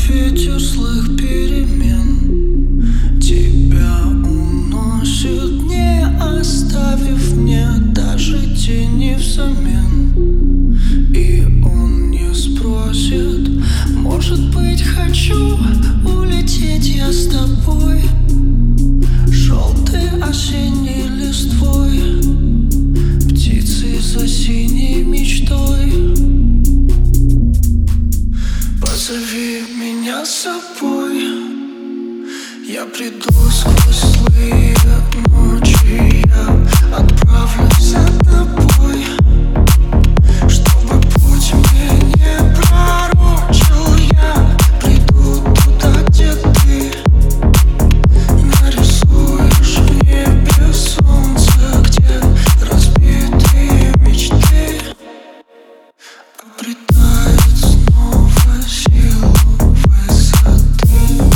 ветер злых перемен тебя уносит, не оставив мне даже тени взамен. И он не спросит, может быть, хочу улететь я с тобой желтой осенней листвой, птицей за синей мечтой. Позови меня с собой, я приду сквозь злые ночи, я отправлюсь за тобой, чтобы путь мне не пророчил. Я приду туда, где ты нарисуешь в небе солнце, где разбитые мечты обретают снова силу высоты.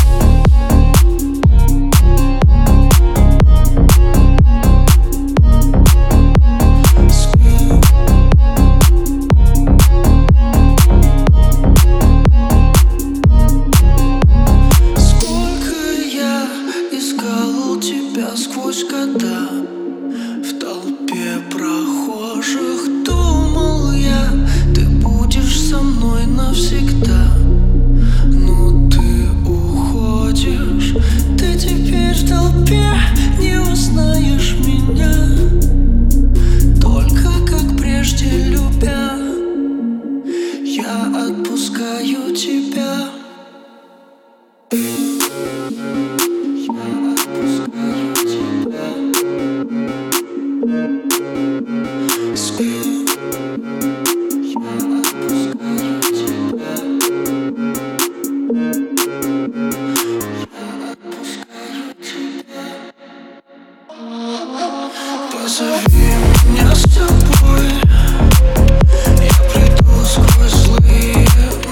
Сколько я искал тебя сквозь года, в толпе прохожих думал я, ты будешь со мной навсегда. Но ты уходишь, ты теперь в толпе не узнаешь меня, только как прежде любя, я отпускаю тебя. Я отпускаю тебя. Спи. Я отпускаю тебя. Я отпускаю тебя. Позови меня с тобой, я приду сквозь злые